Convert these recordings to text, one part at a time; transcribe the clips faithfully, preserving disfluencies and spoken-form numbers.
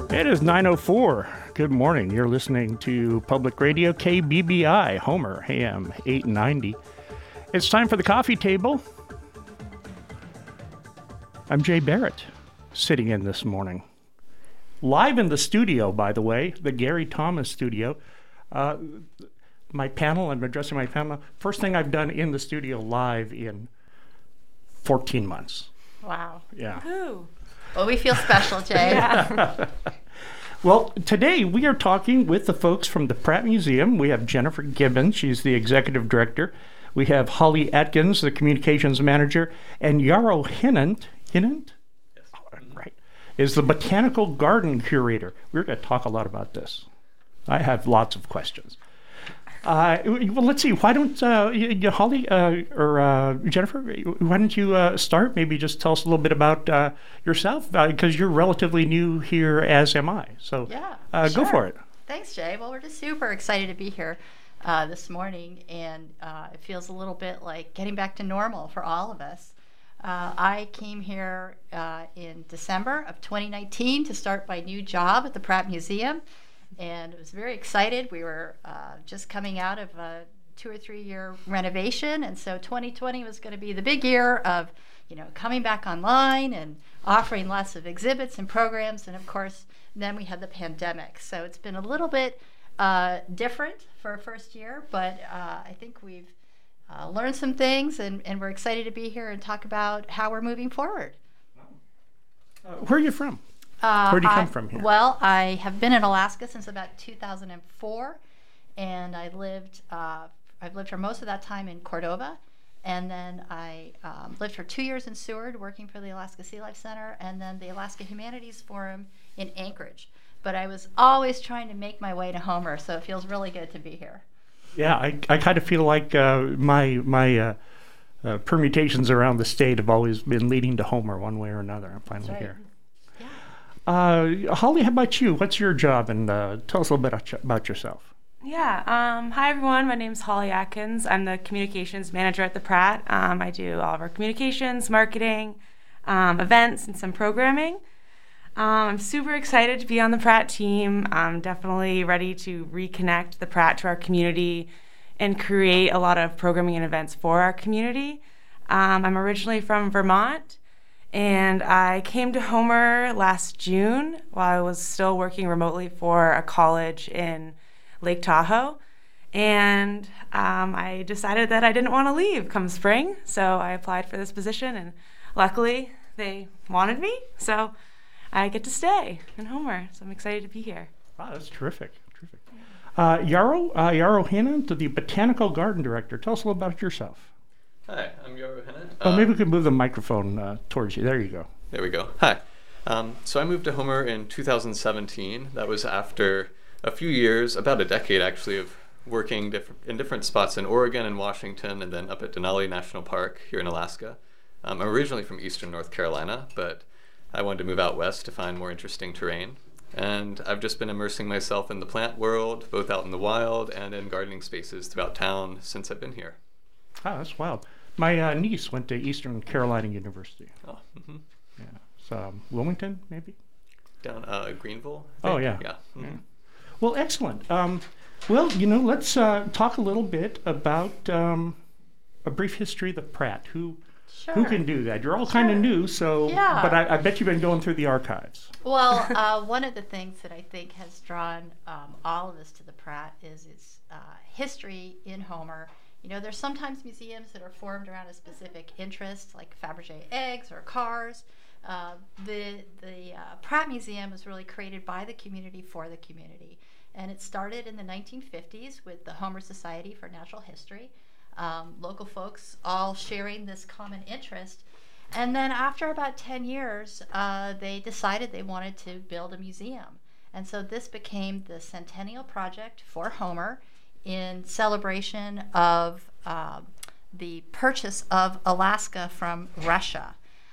It is nine oh four. Good morning. You're listening to Public Radio K B B I, Homer, A M eight ninety. It's time for the coffee table. I'm Jay Barrett, sitting in this morning. Live in the studio, by the way, the Gary Thomas studio. Uh, my panel, I'm addressing my panel. First thing I've done in the studio live in fourteen months. Wow. Yeah. Woo. Well, we feel special, Jay. Yeah. Well, today we are talking with the folks from the Pratt Museum. We have Jennifer Gibbons, she's the executive director. We have Holly Atkins, the communications manager, and Yarrow Hinnant, Hinnant? Yes. Oh, right, is the botanical garden curator. We're going to talk a lot about this. I have lots of questions. Uh, well, let's see. Why don't uh, you, Holly uh, or uh, Jennifer? Why don't you uh, start? Maybe just tell us a little bit about uh, yourself, because uh, you're relatively new here, as am I. So, yeah, uh, sure. Go for it. Thanks, Jay. Well, we're just super excited to be here uh, this morning, and uh, it feels a little bit like getting back to normal for all of us. Uh, I came here uh, in December of twenty nineteen to start my new job at the Pratt Museum. And I was very excited. We were uh, just coming out of a two or three year renovation, and so twenty twenty was going to be the big year of, you know, coming back online and offering lots of exhibits and programs. And of course, then we had the pandemic. So it's been a little bit uh, different for a first year, but uh, I think we've uh, learned some things, and, and we're excited to be here and talk about how we're moving forward. Uh, where are you from? Uh, Where do you come I, from here? Well, I have been in Alaska since about two thousand four, and I lived. Uh, I've lived for most of that time in Cordova, and then I um, lived for two years in Seward, working for the Alaska Sea Life Center, and then the Alaska Humanities Forum in Anchorage. But I was always trying to make my way to Homer, so it feels really good to be here. Yeah, I, I kind of feel like uh, my my uh, uh, permutations around the state have always been leading to Homer one way or another. I'm finally That's right. here. Uh, Holly, how about you? What's your job? And uh, tell us a little bit about yourself. Yeah. Um, hi, everyone. My name's Holly Atkins. I'm the communications manager at the Pratt. Um, I do all of our communications, marketing, um, events, and some programming. Um, I'm super excited to be on the Pratt team. I'm definitely ready to reconnect the Pratt to our community and create a lot of programming and events for our community. Um, I'm originally from Vermont, and I came to Homer last June while I was still working remotely for a college in Lake Tahoe. And um, I decided that I didn't want to leave come spring, so I applied for this position, and luckily they wanted me, so I get to stay in Homer. So I'm excited to be here. Wow, that's terrific. Terrific. Uh, Yarrow, uh, Yarrow Hinnant, the Botanical Garden Director. Tell us a little about yourself. Hi, I'm Yarrow Hinnant. Oh, maybe we could move the microphone uh, towards you. There you go. There we go. Hi. Um, so I moved to Homer in two thousand seventeen. That was after a few years, about a decade actually, of working diff- in different spots in Oregon and Washington, and then up at Denali National Park here in Alaska. Um, I'm originally from eastern North Carolina, but I wanted to move out west to find more interesting terrain. And I've just been immersing myself in the plant world, both out in the wild and in gardening spaces throughout town since I've been here. Oh, that's wild. My uh, niece went to Eastern Carolina University. Oh, mm-hmm. Yeah. So um, Wilmington, maybe? Down uh, Greenville, I think. Oh, yeah. Yeah. Mm-hmm. Yeah. Well, excellent. Um, well, you know, let's uh, talk a little bit about um, a brief history of the Pratt. Who Sure. who can do that? You're all Sure. kind of new, so, Yeah. but I, I bet you've been going through the archives. Well, uh, one of the things that I think has drawn um, all of us to the Pratt is its uh, history in Homer. You know, there's sometimes museums that are formed around a specific interest, like Fabergé eggs or cars. Uh, the the uh, Pratt Museum was really created by the community for the community. And it started in the nineteen fifties with the Homer Society for Natural History. Um, local folks all sharing this common interest. And then after about ten years, uh, they decided they wanted to build a museum. And so this became the Centennial Project for Homer in celebration of uh, the purchase of Alaska from Russia.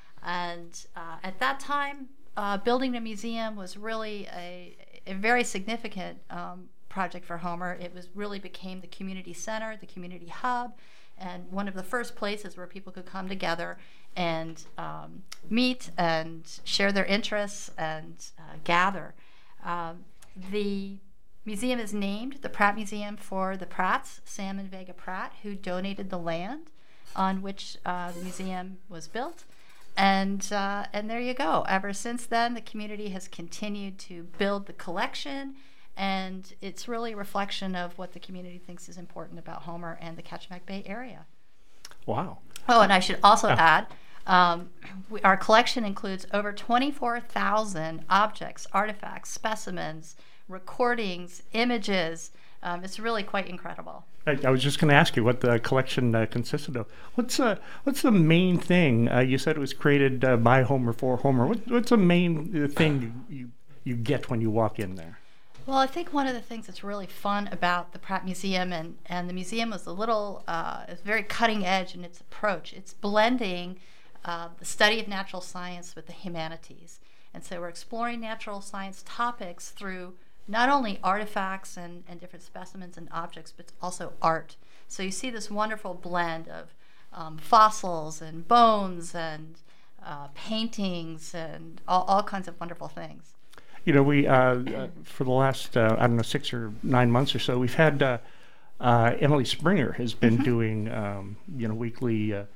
And uh, at that time, uh, building a museum was really a, a very significant um, project for Homer. It was really became the community center, the community hub, and one of the first places where people could come together and um, meet and share their interests and uh, gather. Um, the museum is named the Pratt Museum for the Pratts, Sam and Vega Pratt, who donated the land on which uh, the museum was built. And uh, and there you go. Ever since then, the community has continued to build the collection, and it's really a reflection of what the community thinks is important about Homer and the Kachemak Bay area. Wow. Oh, and I should also Yeah. add, um, we, our collection includes over twenty-four thousand objects, artifacts, specimens, recordings, images. Um, it's really quite incredible. I, I was just going to ask you what the collection uh, consisted of. What's uh, what's the main thing? Uh, you said it was created uh, by Homer for Homer. What, what's the main uh, thing you, you you get when you walk in there? Well, I think one of the things that's really fun about the Pratt Museum, and, and the museum is a little, uh, it's very cutting edge in its approach. It's blending uh, the study of natural science with the humanities. And so we're exploring natural science topics through not only artifacts and, and different specimens and objects, but also art. So you see this wonderful blend of um, fossils and bones and uh, paintings and all, all kinds of wonderful things. You know, we uh, uh, for the last uh, I don't know six or nine months or so, we've had uh, uh, Emily Springer has been doing um, you know weekly uh,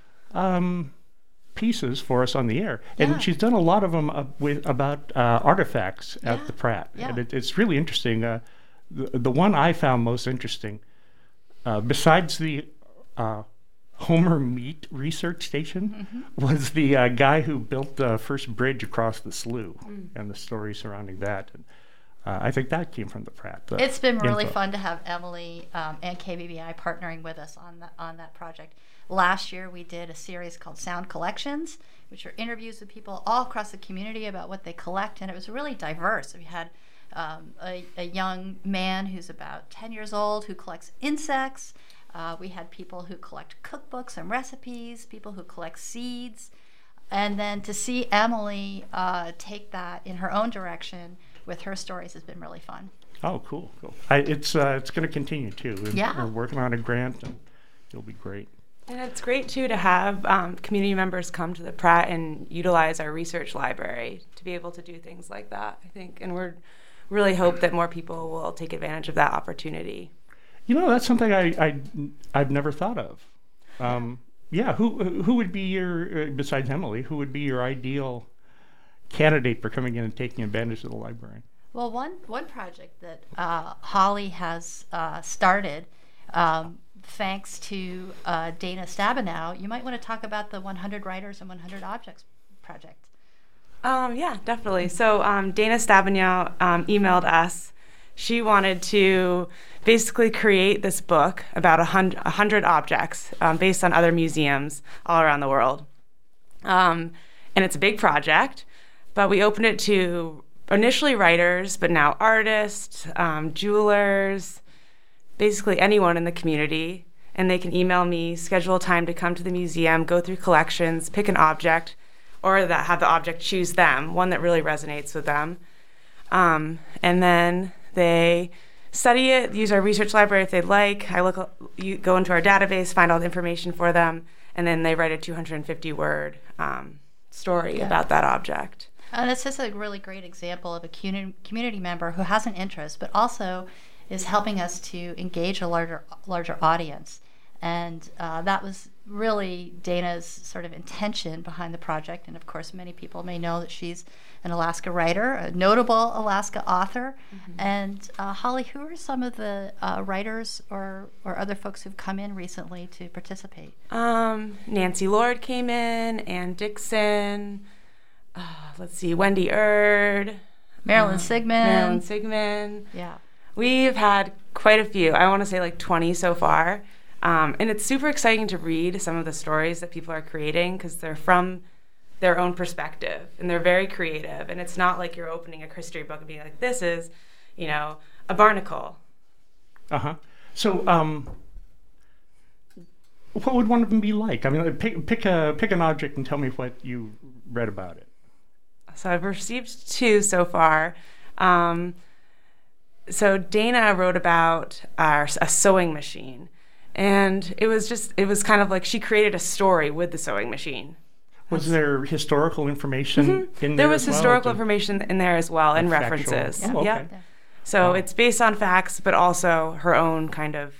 um, pieces for us on the air, and Yeah. she's done a lot of them uh, with about uh, artifacts Yeah. at the Pratt, Yeah. and it, it's really interesting. Uh, the the one I found most interesting, uh, besides the uh, Homer Meat Research Station, Mm-hmm. was the uh, guy who built the first bridge across the slough, Mm. and the story surrounding that. And, uh, I think that came from the Pratt. the It's been really info. fun to have Emily um, and K B B I partnering with us on that on that project. Last year, we did a series called Sound Collections, which are interviews with people all across the community about what they collect, and it was really diverse. We had um, a, a young man who's about ten years old who collects insects. Uh, we had people who collect cookbooks and recipes, people who collect seeds, and then to see Emily uh, take that in her own direction with her stories has been really fun. Oh, cool, cool. I, it's uh, it's going to continue too. We're, Yeah. we're working on a grant, and it'll be great. And it's great, too, to have um, community members come to the Pratt and utilize our research library to be able to do things like that, I think. And we're really hope that more people will take advantage of that opportunity. You know, that's something I, I I've never thought of. Um, yeah, who who would be your uh, besides Emily? Who would be your ideal candidate for coming in and taking advantage of the library? Well, one one project that uh, Holly has uh, started, um, thanks to uh, Dana Stabenow, you might want to talk about the one hundred Writers and one hundred Objects project. Um, yeah, definitely. So um, Dana Stabenow um, emailed us. She wanted to basically create this book about a hundred, a hundred objects um, based on other museums all around the world. Um, and it's a big project, but we opened it to initially writers, but now artists, um, jewelers, basically anyone in the community. And they can email me, schedule a time to come to the museum, go through collections, pick an object, or that have the object choose them, one that really resonates with them. Um, and then they study it, use our research library if they'd like. I look, you go into our database, find all the information for them, and then they write a two hundred fifty word um, story Yeah. about that object. And it's just a really great example of a community community member who has an interest, but also is helping us to engage a larger larger audience. And uh, that was really Dana's sort of intention behind the project. And of course, many people may know that she's an Alaska writer, a notable Alaska author. Mm-hmm. And uh, Holly, who are some of the uh, writers or, or other folks who've come in recently to participate? Um, Nancy Lord came in, Ann Dixon, uh, let's see, Wendy Erd, Marilyn um, Sigmund. Marilyn Sigmund. Yeah. We've had quite a few. I want to say like twenty so far. Um, and it's super exciting to read some of the stories that people are creating because they're from their own perspective and they're very creative. And it's not like you're opening a history book and being like, this is, you know, a barnacle. Uh-huh. So, um, what would one of them be like? I mean, pick, pick, a, pick an object and tell me what you read about it. So I've received two so far. Um, so Dana wrote about our, a sewing machine. And it was just, it was kind of like she created a story with the sewing machine. Was there historical information Mm-hmm. in there? There was as well? historical Or- information in there as well, and Factual. references. Oh, okay. Yeah. So Wow. it's based on facts, but also her own kind of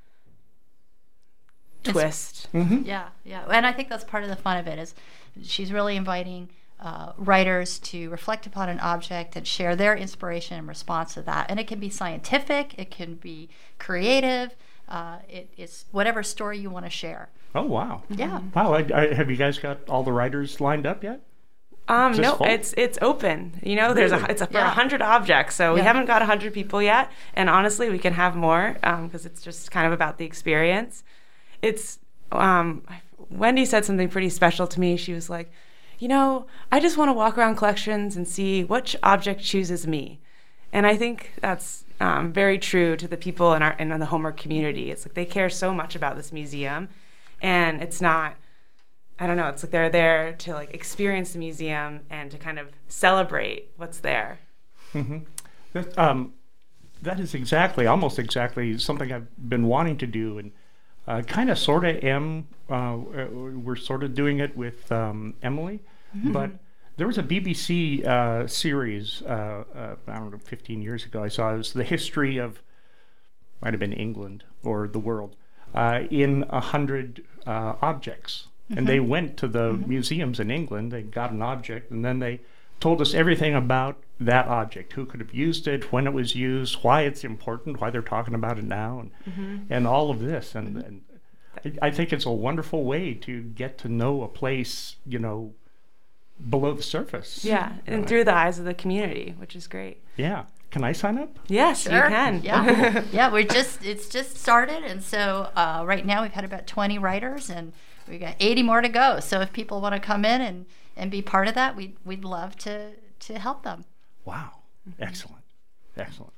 It's- twist. Mhm. Yeah, yeah, and I think that's part of the fun of it is she's really inviting uh, writers to reflect upon an object and share their inspiration in response to that. And it can be scientific, it can be creative, uh, it, it's whatever story you want to share. Oh, wow. Yeah. Wow. I, I, have you guys got all the writers lined up yet? Um, Is this no, full? it's it's open. You know, there's a Really? it's a, for Yeah. a hundred objects, so we Yeah. haven't got a hundred people yet. And honestly, we can have more because it's just kind of about the experience. It's um, Wendy said something pretty special to me. She was like, you know, I just want to walk around collections and see which object chooses me. And I think that's um, very true to the people in our in the Homer community. It's like they care so much about this museum, and it's not. I don't know. It's like they're there to like experience the museum and to kind of celebrate what's there. Mm-hmm. That, um, that is exactly, almost exactly something I've been wanting to do, and uh, kind of, sort of am. Uh, we're sort of doing it with um, Emily, mm-hmm. but there was a B B C uh, series. Uh, uh, I don't know, fifteen years ago. I saw it was the history of, might have been England or the world, uh, in a hundred uh, objects. And they went to the mm-hmm. museums in England, they got an object, and then they told us everything about that object, who could have used it, when it was used, why it's important, why they're talking about it now, and mm-hmm. and all of this. And, mm-hmm. and I, I think it's a wonderful way to get to know a place, you know, below the surface. Yeah, and uh, through the eyes of the community, which is great. Yeah. Can I sign up? Yes, Sure. you can. Yeah, yeah. We're just it's just started, and so uh, right now we've had about twenty writers, and we got eighty more to go. So if people want to come in and, and be part of that, we'd we'd love to to help them. Wow, excellent, excellent.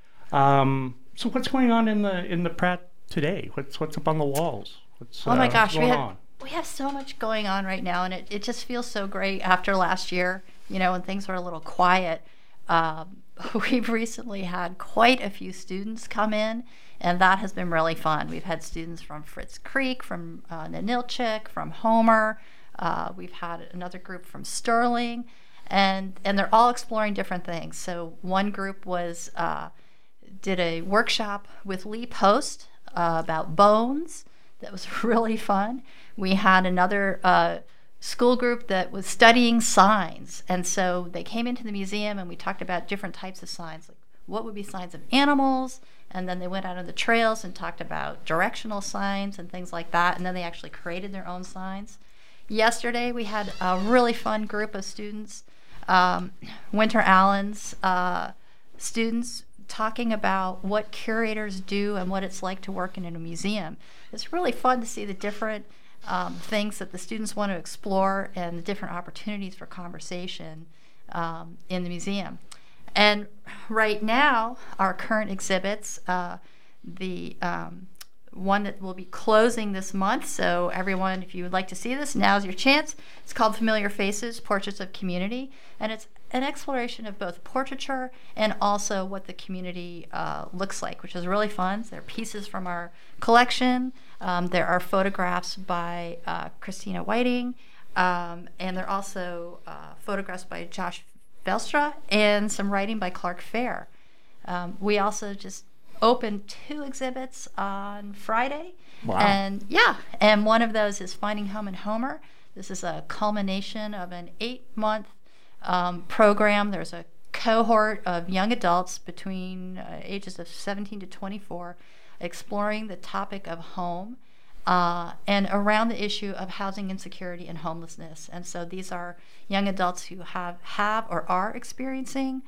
Um, so what's going on in the in the Pratt today? What's what's up on the walls? What's, Oh my uh, gosh, what's we going have on? we have so much going on right now, and it, it just feels so great after last year. You know, when things were a little quiet. Um, we've recently had quite a few students come in, and that has been really fun. We've had students from Fritz Creek, from uh, Ninilchik, from Homer. Uh, we've had another group from Sterling, and and they're all exploring different things. So one group was uh, did a workshop with Lee Post uh, about bones. That was really fun. We had another uh, school group that was studying signs, and so they came into the museum and we talked about different types of signs, like what would be signs of animals, and then they went out on the trails and talked about directional signs and things like that, and then they actually created their own signs. Yesterday we had a really fun group of students, um, Winter Allen's uh, students, talking about what curators do and what it's like to work in a museum. It's really fun to see the different Um, things that the students want to explore and the different opportunities for conversation um, in the museum. And right now, our current exhibits, uh, the um, one that will be closing this month, so everyone, if you would like to see this, now's your chance. It's called Familiar Faces, Portraits of Community, and it's an exploration of both portraiture and also what the community uh, looks like, which is really fun. There are pieces from our collection. Um, there are photographs by uh, Christina Whiting, um, and there are also uh, photographs by Josh Velstra and some writing by Clark Fair. Um, we also just opened two exhibits on Friday. Wow. And yeah, and one of those is Finding Home in Homer. This is a culmination of an eight-month um, program. There's a cohort of young adults between uh, ages of seventeen to twenty-four exploring the topic of home uh, and around the issue of housing insecurity and homelessness. And so these are young adults who have, have or are experiencing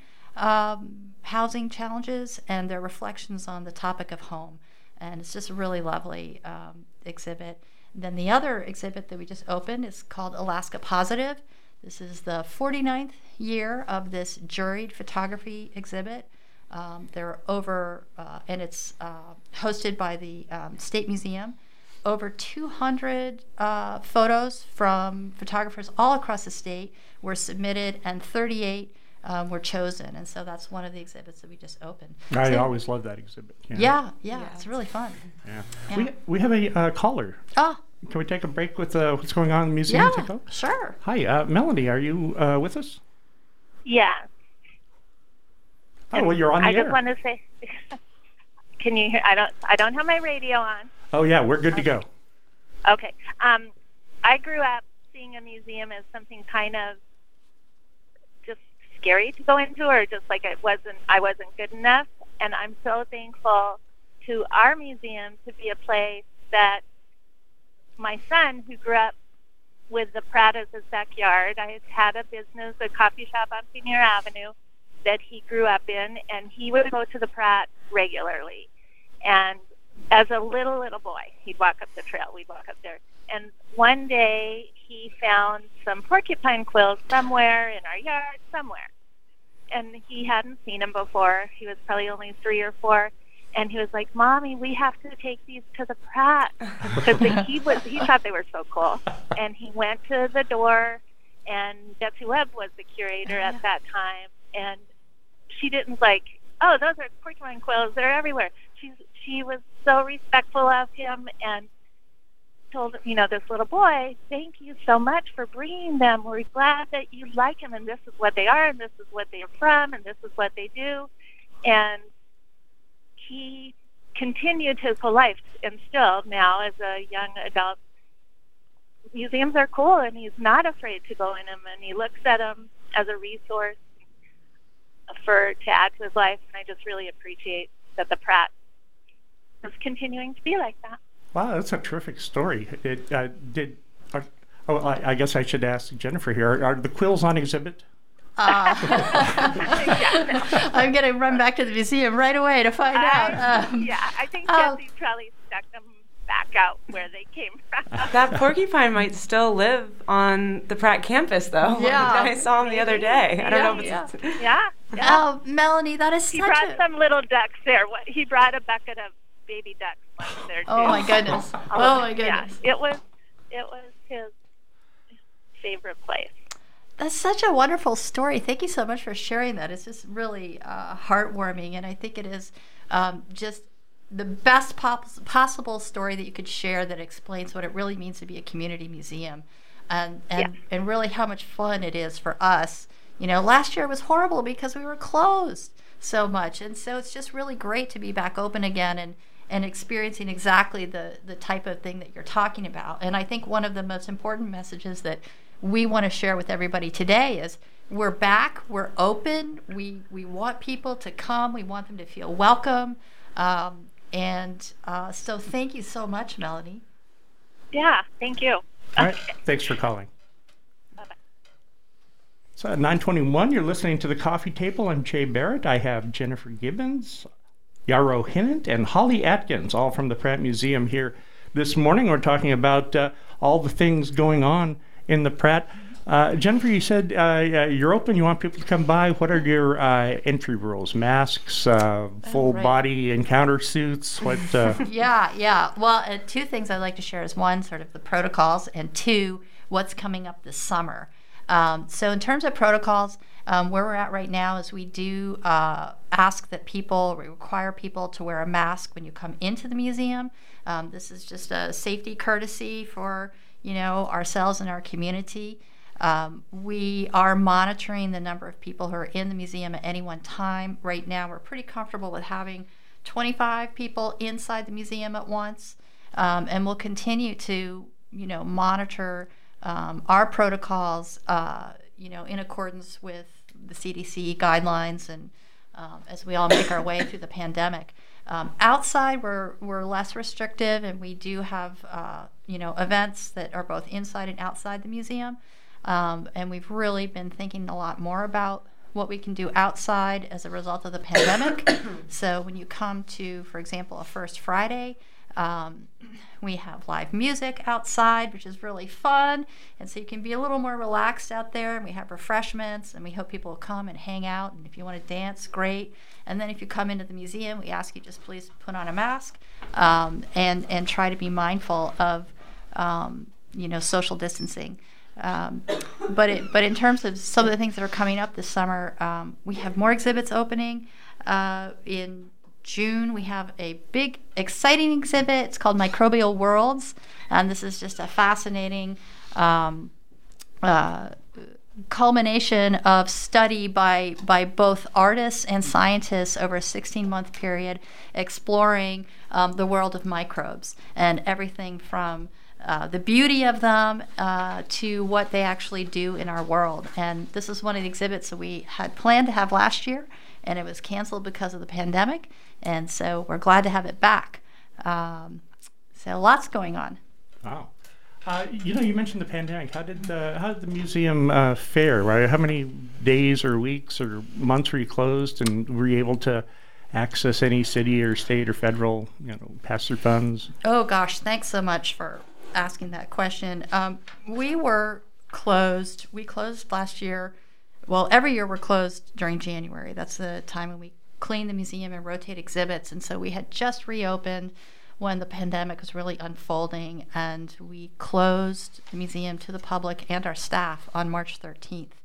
um, housing challenges and their reflections on the topic of home. And it's just a really lovely um, exhibit. Then the other exhibit that we just opened is called Alaska Positive. This is the forty-ninth year of this juried photography exhibit. Um, there are over, uh, and it's uh, hosted by the um, State Museum, over two hundred uh, photos from photographers all across the state were submitted, and thirty-eight um, were chosen. And so that's one of the exhibits that we just opened. I So- always love that exhibit. Yeah, yeah, Yeah. it's really fun. Yeah. Yeah. We, we have a uh, caller. Oh, can we take a break with uh, what's going on in the museum? Yeah, Take a look? sure. Hi, uh, Melanie, are you uh, with us? Yeah. Oh, well, you're on the I air. just want to say, can you hear? I don't. I don't have my radio on. Oh, yeah, we're good to go. Okay. Um, I grew up seeing a museum as something kind of just scary to go into, or just like it wasn't. I wasn't good enough, and I'm so thankful to our museum to be a place that my son, who grew up with the Pratt as his backyard, I had a business, a coffee shop on Pioneer Avenue that he grew up in, and he would go to the Pratt regularly. And as a little, little boy, he'd walk up the trail, we'd walk up there. And one day he found some porcupine quills somewhere in our yard, somewhere. And he hadn't seen them before. He was probably only three or four. And he was like, Mommy, we have to take these to the Pratt. Because he was, he thought they were so cool. And he went to the door, and Betsy Webb was the curator at that time. And she didn't like, oh, those are porcupine quills. They're everywhere. She, she was so respectful of him and told, you know, this little boy, thank you so much for bringing them. We're glad that you like them, and this is what they are, and this is what they're from, and this is what they do. And he continued his whole life, and still now as a young adult, museums are cool, and he's not afraid to go in them, and he looks at them as a resource for to add to his life. And I just really appreciate that the Pratt is continuing to be like that. Wow, that's a terrific story. It uh, did. Are, oh, I, I guess I should ask Jennifer here. Are, are the quills on exhibit? Uh, I'm going to run back to the museum right away to find I, out. Um, yeah, I think uh, Jesse probably stuck them back out where they came from. That porcupine might still live on the Pratt campus, though. Yeah. I saw him the other day. I don't Yeah, know if yeah. it's... Yeah. yeah. Oh, Melanie, that is He such brought a... some little ducks there. What, he brought a bucket of baby ducks once there, too. Oh, my goodness. Oh, my goodness. Yeah, it was, it was his favorite place. That's such a wonderful story. Thank you so much for sharing that. It's just really uh, heartwarming, and I think it is um, just the best pos- possible story that you could share that explains what it really means to be a community museum, and and, Yeah. and really how much fun it is for us. You know, last year was horrible because we were closed so much, and so it's just really great to be back open again and and experiencing exactly the the type of thing that you're talking about. And I think one of the most important messages that we want to share with everybody today is we're back, we're open, we we want people to come, we want them to feel welcome, um, and uh, so thank you so much, Melanie. Yeah, thank you. All right, thanks for calling. Bye-bye. So at nine twenty-one, you're listening to The Coffee Table. I'm Jay Barrett. I have Jennifer Gibbons, Yarrow Hinnant, and Holly Atkins, all from the Pratt Museum here this morning. We're talking about uh, all the things going on in the Pratt. Uh, Jennifer, you said uh, you're open, you want people to come by. What are your uh, entry rules? Masks, uh, full right. body encounter suits? What? Uh... Yeah, yeah. Well, uh, two things I'd like to share is one, sort of the protocols, and two, what's coming up this summer. Um, so in terms of protocols, um, where we're at right now is we do uh, ask that people, we require people to wear a mask when you come into the museum. Um, this is just a safety courtesy for you know, ourselves and our community. Um, we are monitoring the number of people who are in the museum at any one time. Right now, we're pretty comfortable with having twenty-five people inside the museum at once, um, and we'll continue to, you know, monitor um, our protocols, uh, you know, in accordance with the C D C guidelines, and um, as we all make our way through the pandemic. Um, outside, we're we're less restrictive, and we do have uh, you know events that are both inside and outside the museum. Um, and we've really been thinking a lot more about what we can do outside as a result of the pandemic. So when you come to, for example, a First Friday, um, we have live music outside, which is really fun, and so you can be a little more relaxed out there. And we have refreshments, and we hope people will come and hang out. And if you want to dance, great. And then if you come into the museum, we ask you just please put on a mask um, and and try to be mindful of um, you know social distancing. Um, but it, but in terms of some of the things that are coming up this summer, um, we have more exhibits opening uh, in June, we have a big, exciting exhibit. It's called Microbial Worlds, and this is just a fascinating um, uh, culmination of study by by both artists and scientists over a sixteen-month period, exploring um, the world of microbes and everything from uh, the beauty of them uh, to what they actually do in our world. And this is one of the exhibits that we had planned to have last year, and it was canceled because of the pandemic. And so we're glad to have it back. Um, so lots going on. Wow. Uh, you know, you mentioned the pandemic. How did the how did the museum uh, fare? Right? How many days or weeks or months were you closed, and were you able to access any city or state or federal, you know, pass-through funds? Oh gosh, thanks so much for asking that question. Um, we were closed. We closed last year. Well, every year we're closed during January. That's the time when we clean the museum and rotate exhibits. And so we had just reopened when the pandemic was really unfolding, and we closed the museum to the public and our staff on March thirteenth.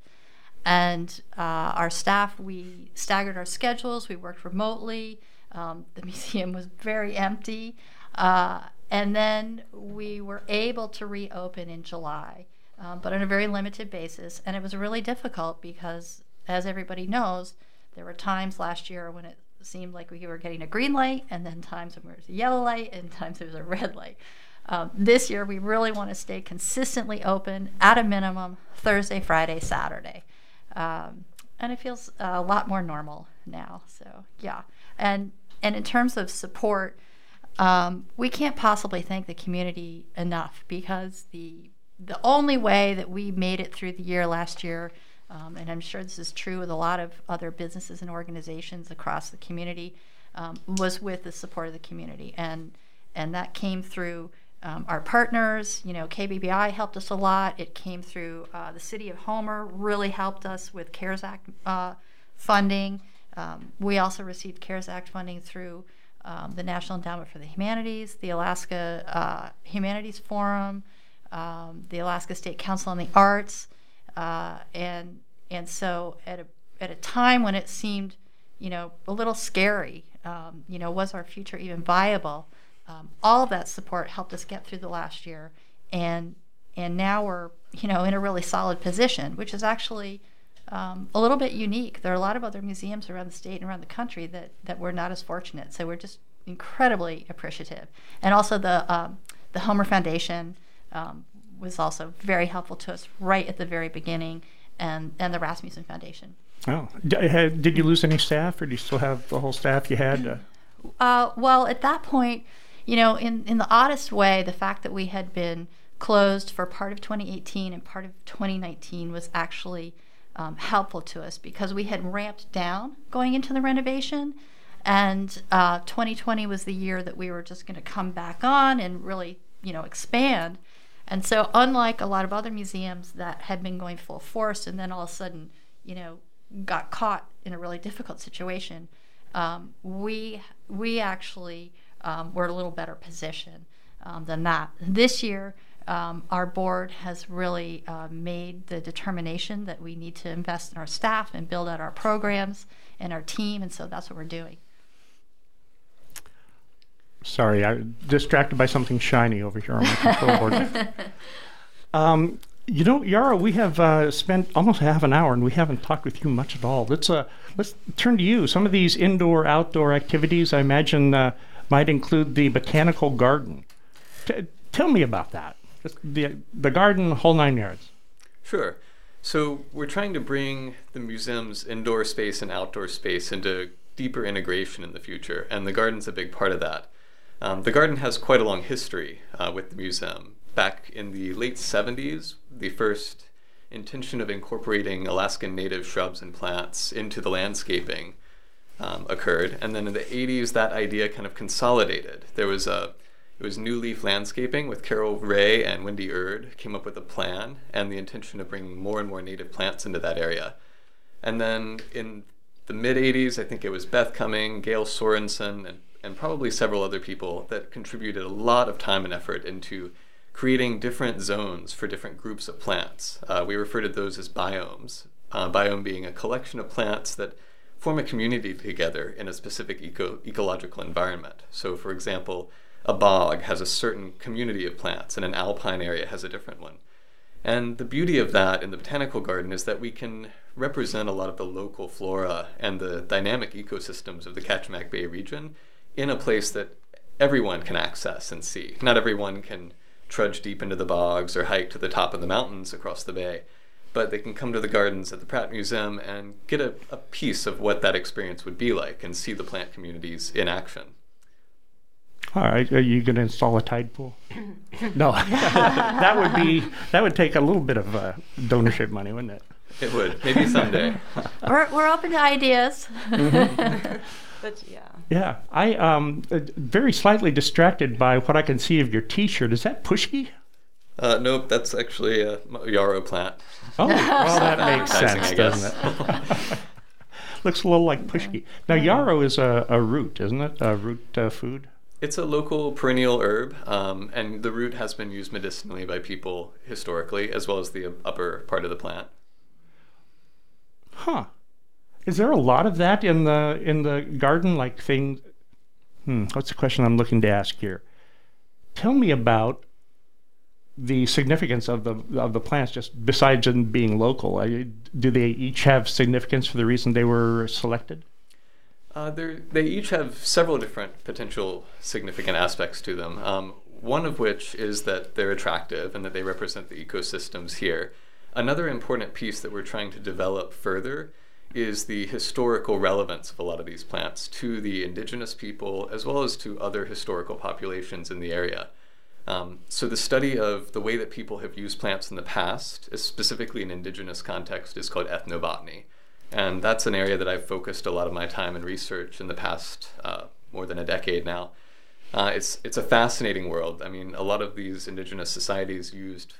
And uh, our staff, we staggered our schedules, we worked remotely, um, the museum was very empty, uh, and then we were able to reopen in July, um, but on a very limited basis. And it was really difficult because, as everybody knows, there were times last year when it seemed like we were getting a green light, and then times when there was a yellow light, and times there was a red light. Um, this year, we really want to stay consistently open at a minimum Thursday, Friday, Saturday. Um, and it feels a lot more normal now. So, yeah. And, and in terms of support, um, we can't possibly thank the community enough, because the, the only way that we made it through the year last year, Um, and I'm sure this is true with a lot of other businesses and organizations across the community, um, was with the support of the community. And and that came through um, our partners. You know, K B B I helped us a lot. It came through uh, the City of Homer, really helped us with CARES Act uh, funding. Um, we also received CARES Act funding through um, the National Endowment for the Humanities, the Alaska uh, Humanities Forum, um, the Alaska State Council on the Arts. Uh, and and so at a at a time when it seemed, you know, a little scary, um, you know, was our future even viable? Um, all of that support helped us get through the last year, and and now we're, you know, in a really solid position, which is actually um, a little bit unique. There are a lot of other museums around the state and around the country that that were not as fortunate. So we're just incredibly appreciative, and also the um, the Homer Foundation. Um, was also very helpful to us right at the very beginning, and, and the Rasmussen Foundation. Oh, D- had, did you lose any staff, or do you still have the whole staff you had? Uh... Uh, well, at that point, you know, in, in the oddest way, the fact that we had been closed for part of twenty eighteen and part of twenty nineteen was actually um, helpful to us, because we had ramped down going into the renovation, and uh, twenty twenty was the year that we were just going to come back on and really, you know, expand. And so, unlike a lot of other museums that had been going full force and then all of a sudden, you know, got caught in a really difficult situation, um, we we actually um, were in a little better position um, than that. This year, um, our board has really uh, made the determination that we need to invest in our staff and build out our programs and our team, and so that's what we're doing. Sorry, I'm distracted by something shiny over here on my control board. Um, you know, Yara, we have uh, spent almost half an hour, and we haven't talked with you much at all. Let's uh, let's turn to you. Some of these indoor-outdoor activities, I imagine, uh, might include the botanical garden. T- tell me about that. The the garden, whole nine yards. Sure. So we're trying to bring the museum's indoor space and outdoor space into deeper integration in the future, and the garden's a big part of that. Um, the garden has quite a long history uh, with the museum. Back in the late seventies, the first intention of incorporating Alaskan native shrubs and plants into the landscaping um, occurred, and then in the eighties, that idea kind of consolidated. There was a it was New Leaf Landscaping with Carol Ray and Wendy Erd came up with a plan and the intention of bringing more and more native plants into that area. And then in the mid eighties, I think it was Beth Cumming, Gail Sorensen, and and probably several other people that contributed a lot of time and effort into creating different zones for different groups of plants. Uh, we refer to those as biomes, uh, biome being a collection of plants that form a community together in a specific eco ecological environment. So for example, a bog has a certain community of plants and an alpine area has a different one. And the beauty of that in the botanical garden is that we can represent a lot of the local flora and the dynamic ecosystems of the Kachemak Bay region in a place that everyone can access and see. Not everyone can trudge deep into the bogs or hike to the top of the mountains across the bay, but they can come to the gardens at the Pratt Museum and get a, a piece of what that experience would be like and see the plant communities in action. All right, are you going to install a tide pool? No, that would be that would take a little bit of uh, donorship money, wouldn't it? It would, maybe someday. We're we're open to ideas. Mm-hmm. But yeah. Yeah, I um uh, very slightly distracted by what I can see of your T-shirt. Is that Pushki? Uh, nope, that's actually a yarrow plant. Oh, well, that makes Advertising, sense, I doesn't guess. it? Looks a little like Pushki. Now, yarrow is a, a root, isn't it? A root uh, food. It's a local perennial herb, um, and the root has been used medicinally by people historically, as well as the upper part of the plant. Huh. Is there a lot of that in the in the garden? Like things. Hmm. What's the question I'm looking to ask here? Tell me about the significance of the of the plants, just besides them being local. I, do they each have significance for the reason they were selected? Uh, they each have several different potential significant aspects to them. Um, one of which is that they're attractive and that they represent the ecosystems here. Another important piece that we're trying to develop further is the historical relevance of a lot of these plants to the indigenous people as well as to other historical populations in the area. Um, so the study of the way that people have used plants in the past, specifically in indigenous context, is called ethnobotany. And that's an area that I've focused a lot of my time and research in the past uh, more than a decade now. Uh, it's, it's a fascinating world. I mean, a lot of these indigenous societies used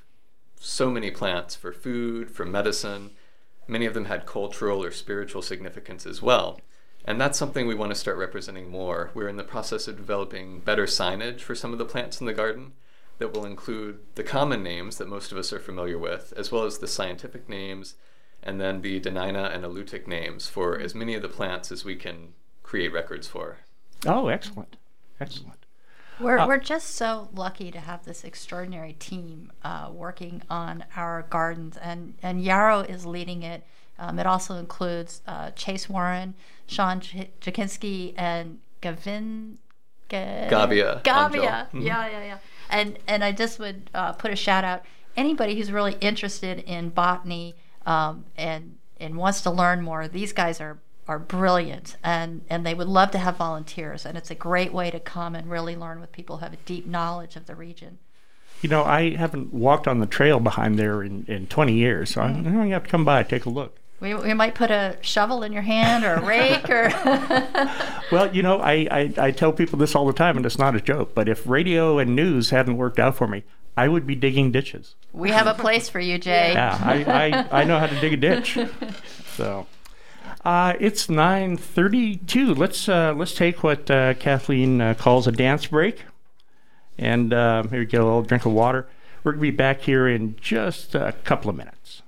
so many plants for food, for medicine. Many of them had cultural or spiritual significance as well. And that's something we want to start representing more. We're in the process of developing better signage for some of the plants in the garden that will include the common names that most of us are familiar with, as well as the scientific names, and then the Dena'ina and Alutiiq names for as many of the plants as we can create records for. Oh, excellent. Excellent. We're, Uh, we're just so lucky to have this extraordinary team uh, working on our gardens, and, and Yarrow is leading it. Um, it also includes uh, Chase Warren, Sean J- Jakinski, and Gavin... Ga- Gavia. Gavia. Angel. Yeah, yeah, yeah. And, and I just would uh, put a shout out. Anybody who's really interested in botany um, and, and wants to learn more, these guys are are brilliant, and, and they would love to have volunteers, and it's a great way to come and really learn with people who have a deep knowledge of the region. You know, I haven't walked on the trail behind there in, in twenty years, so I'm going to have to come by and take a look. We, we might put a shovel in your hand or a rake or... Well, you know, I, I, I tell people this all the time, and it's not a joke, but if radio and news hadn't worked out for me, I would be digging ditches. We have a place for you, Jay. Yeah, I, I, I know how to dig a ditch. So... Uh, it's nine thirty-two. Let's uh, let's take what uh, Kathleen uh, calls a dance break, and uh, maybe get a little drink of water. We're gonna be back here in just a couple of minutes.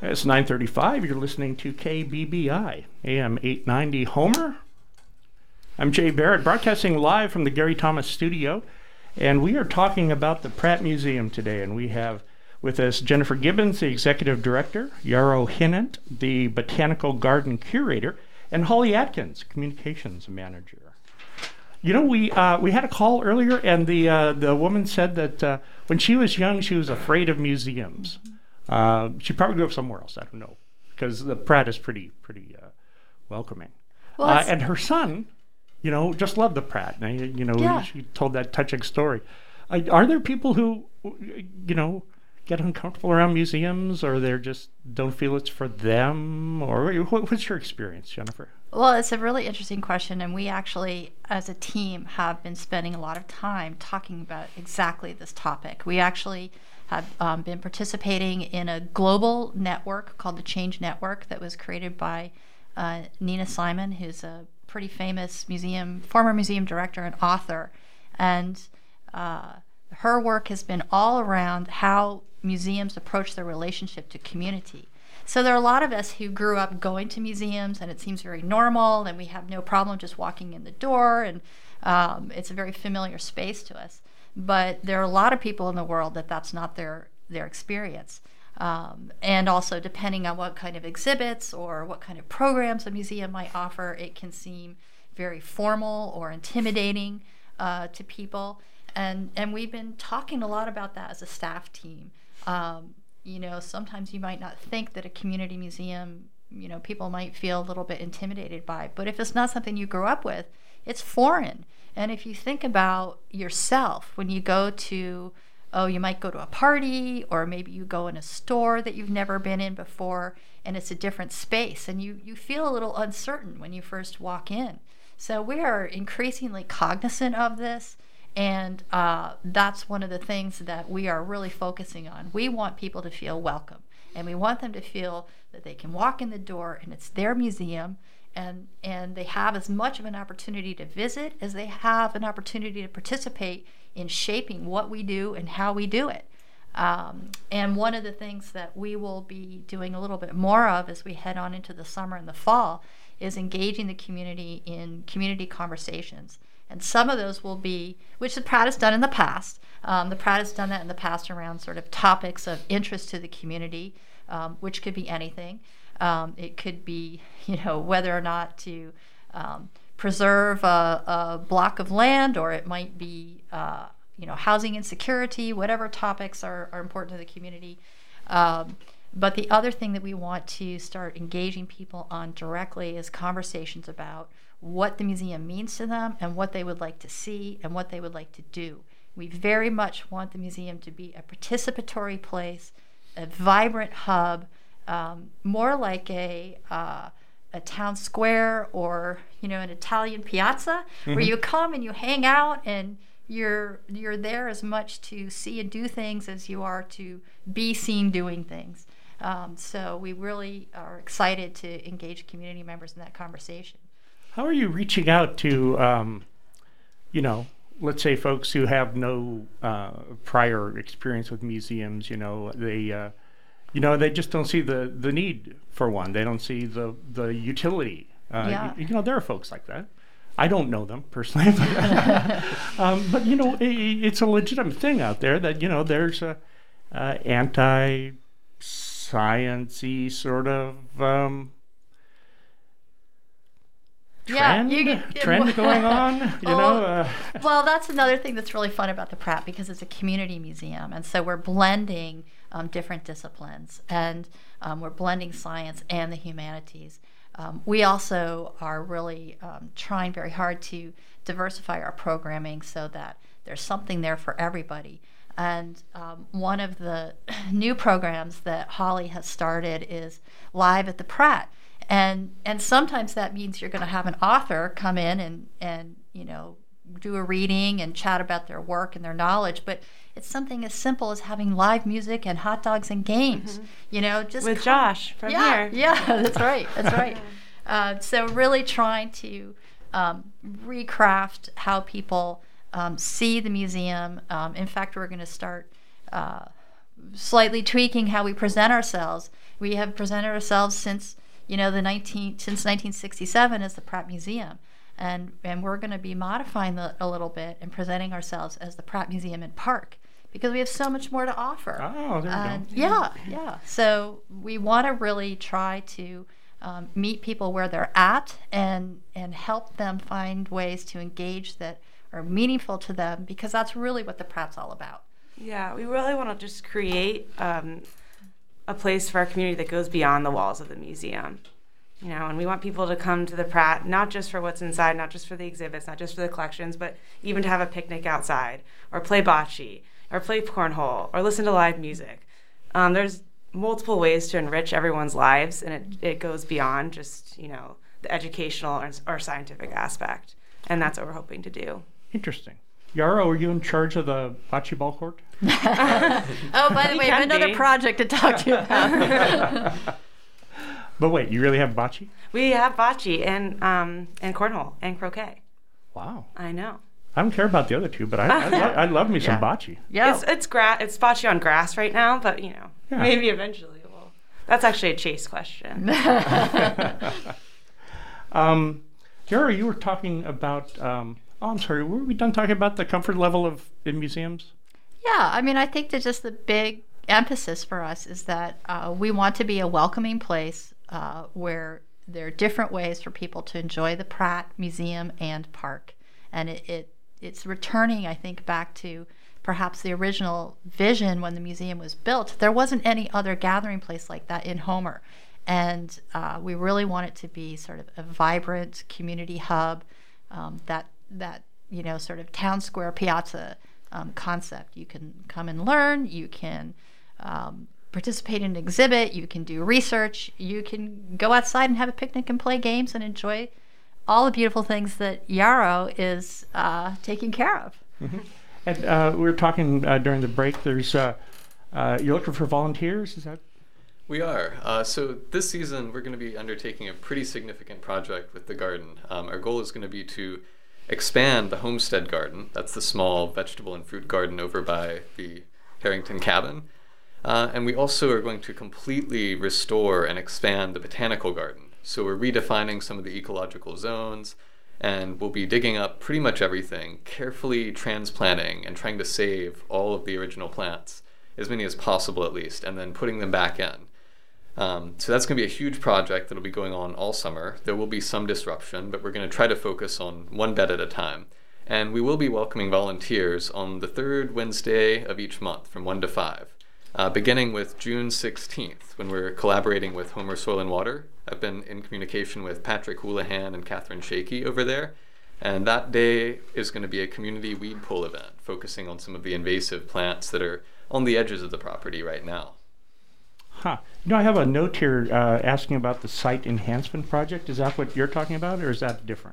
It's nine thirty-five. You're listening to K B B I, A M eight ninety Homer. I'm Jay Barrett, broadcasting live from the Gary Thomas studio, and we are talking about the Pratt Museum today, and we have with us Jennifer Gibbons, the executive director, Yarrow Hinnant, the botanical garden curator, and Holly Atkins, communications manager. You know, we uh, we had a call earlier, and the uh, the woman said that uh, when she was young, she was afraid of museums. Uh, she probably grew up somewhere else. I don't know, because the Pratt is pretty pretty uh, welcoming. Well, uh, and her son, you know, just loved the Pratt. And, you know, yeah. she told that touching story. Uh, are there people who, you know, get uncomfortable around museums, or they just don't feel it's for them? Or what, what's your experience, Jennifer? Well, it's a really interesting question, and we actually, as a team, have been spending a lot of time talking about exactly this topic. We actually have um, been participating in a global network called the Change Network that was created by uh, Nina Simon, who's a pretty famous museum, former museum director and author. And uh, her work has been all around how museums approach their relationship to community. So there are a lot of us who grew up going to museums, and it seems very normal, and we have no problem just walking in the door, and um, it's a very familiar space to us. But there are a lot of people in the world that that's not their their experience. Um, and also, depending on what kind of exhibits or what kind of programs a museum might offer, it can seem very formal or intimidating uh, to people. And and we've been talking a lot about that as a staff team. Um, you know, sometimes you might not think that a community museum, you know, people might feel a little bit intimidated by. But if it's not something you grew up with, it's foreign. And if you think about yourself, when you go to, oh, you might go to a party, or maybe you go in a store that you've never been in before, and it's a different space, and you, you feel a little uncertain when you first walk in. So we are increasingly cognizant of this, and uh, that's one of the things that we are really focusing on. We want people to feel welcome, and we want them to feel that they can walk in the door and it's their museum, and and they have as much of an opportunity to visit as they have an opportunity to participate in shaping what we do and how we do it. Um, and one of the things that we will be doing a little bit more of as we head on into the summer and the fall is engaging the community in community conversations. And some of those will be, which the Pratt has done in the past. Um, the Pratt has done that in the past around sort of topics of interest to the community, um, which could be anything. Um, it could be, you know, whether or not to um, preserve a, a block of land, or it might be, uh, you know, housing insecurity, whatever topics are, are important to the community. Um, but the other thing that we want to start engaging people on directly is conversations about what the museum means to them and what they would like to see and what they would like to do. We very much want the museum to be a participatory place, a vibrant hub, Um, more like a uh, a town square, or you know, an Italian piazza, mm-hmm. where you come and you hang out, and you're you're there as much to see and do things as you are to be seen doing things. Um, so we really are excited to engage community members in that conversation. How are you reaching out to, um, you know, let's say folks who have no uh, prior experience with museums? You know, they. Uh, You know, they just don't see the, the need for one. They don't see the, the utility. Uh, yeah. you, you know, there are folks like that. I don't know them personally. um, but, you know, it, it's a legitimate thing out there that, you know, there's a, a anti-science-y sort of um, trend, yeah, you, trend going on, you oh, know. Uh, well, that's another thing that's really fun about the Pratt, because it's a community museum. And so we're blending Um, different disciplines, and um, we're blending science and the humanities. Um, we also are really um, trying very hard to diversify our programming so that there's something there for everybody. And um, one of the new programs that Holly has started is Live at the Pratt. And and sometimes that means you're going to have an author come in and, and you know, do a reading and chat about their work and their knowledge, but it's something as simple as having live music and hot dogs and games. Mm-hmm. You know, just with come. Josh from yeah, here. Yeah, that's right. That's right. Uh, so really trying to um, recraft how people um, see the museum. Um, in fact, we're going to start uh, slightly tweaking how we present ourselves. We have presented ourselves since, you know, the nineteen since nineteen sixty-seven as the Pratt Museum. And, and we're going to be modifying the, a little bit and presenting ourselves as the Pratt Museum and Park, because we have so much more to offer. Oh, there and you go. Yeah, yeah. So we want to really try to um, meet people where they're at and and help them find ways to engage that are meaningful to them, because that's really what the Pratt's all about. Yeah, we really want to just create um, a place for our community that goes beyond the walls of the museum. You know, and we want people to come to the Pratt, not just for what's inside, not just for the exhibits, not just for the collections, but even to have a picnic outside, or play bocce, or play cornhole, or listen to live music. Um, there's multiple ways to enrich everyone's lives, and it, it goes beyond just, you know, the educational or, or scientific aspect. And that's what we're hoping to do. Interesting. Yara, were you in charge of the bocce ball court? Oh, by the You way, I have can another be. project to talk to you about. But wait, you really have bocce? We have bocce and um, and cornhole and croquet. Wow. I know. I don't care about the other two, but I, I, lo- I love me some Yeah. bocce. Yeah. It's it's gra- it's bocce on grass right now, but you know, Yeah. maybe eventually we'll. That's actually a Chase question. Um, Yara, you were talking about, um, oh, I'm sorry, were we done talking about the comfort level of in museums? Yeah, I mean, I think that just the big emphasis for us is that uh, we want to be a welcoming place uh, where there are different ways for people to enjoy the Pratt Museum and Park. And it, it it's returning, I think, back to perhaps the original vision when the museum was built. There wasn't any other gathering place like that in Homer. And uh, we really want it to be sort of a vibrant community hub, um, that, that, you know, sort of town square piazza um, concept. You can come and learn, you can um, participate in an exhibit, you can do research, you can go outside and have a picnic and play games and enjoy all the beautiful things that Yarrow is uh, taking care of. Mm-hmm. And uh, we were talking uh, during the break, there's, uh, uh, you're looking for volunteers, is that? We are. Uh, so this season, we're going to be undertaking a pretty significant project with the garden. Um, our goal is going to be to expand the Homestead Garden. That's the small vegetable and fruit garden over by the Harrington Cabin. Uh, and we also are going to completely restore and expand the Botanical Garden. So we're redefining some of the ecological zones, and we'll be digging up pretty much everything, carefully transplanting and trying to save all of the original plants, as many as possible at least, and then putting them back in. Um, so that's going to be a huge project that'll be going on all summer. There will be some disruption, but we're going to try to focus on one bed at a time. And we will be welcoming volunteers on the third Wednesday of each month from one to five, uh, beginning with June sixteenth, when we're collaborating with Homer Soil and Water. I've been in communication with Patrick Houlihan and Catherine Shaky over there. And that day is going to be a community weed pull event, focusing on some of the invasive plants that are on the edges of the property right now. Huh. You know, I have a note here uh, asking about the site enhancement project. Is that what you're talking about, or is that different?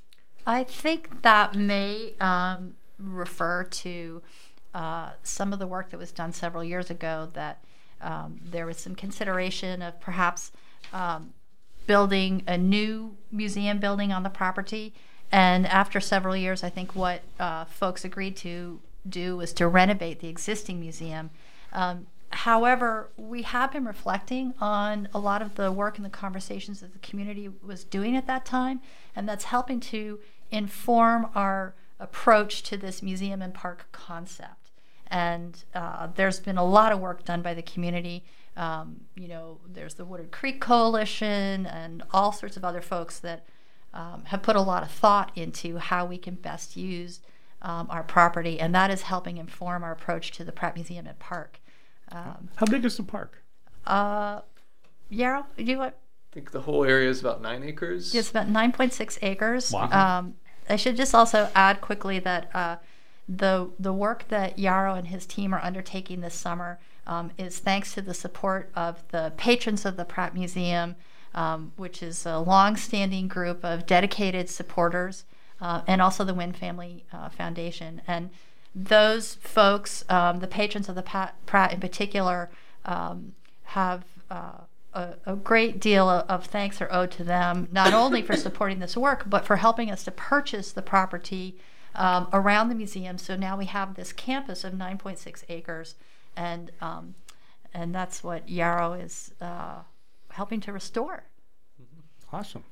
I think that may um, refer to uh, some of the work that was done several years ago, that um, there was some consideration of perhaps um, building a new museum building on the property. And after several years, I think what uh, folks agreed to do was to renovate the existing museum. Um, however, we have been reflecting on a lot of the work and the conversations that the community was doing at that time, and that's helping to inform our approach to this museum and park concept. And uh, there's been a lot of work done by the community. Um, you know, there's the Woodard Creek Coalition and all sorts of other folks that um, have put a lot of thought into how we can best use um, our property, and that is helping inform our approach to the Pratt Museum and Park. Um, How big is the park? uh, Yarrow, do you want? I think the whole area is about nine acres. It's about nine point six acres. Wow. Um, I should just also add quickly that uh, the the work that Yarrow and his team are undertaking this summer um, is thanks to the support of the patrons of the Pratt Museum, um, which is a long-standing group of dedicated supporters, uh, and also the Wynn Family uh, Foundation. And those folks, um, the patrons of the Pat, Pratt in particular, um, have uh, a, a great deal of, of thanks are owed to them, not only for supporting this work, but for helping us to purchase the property um, around the museum. So now we have this campus of nine point six acres and um, and that's what Yarrow is uh, helping to restore. Awesome.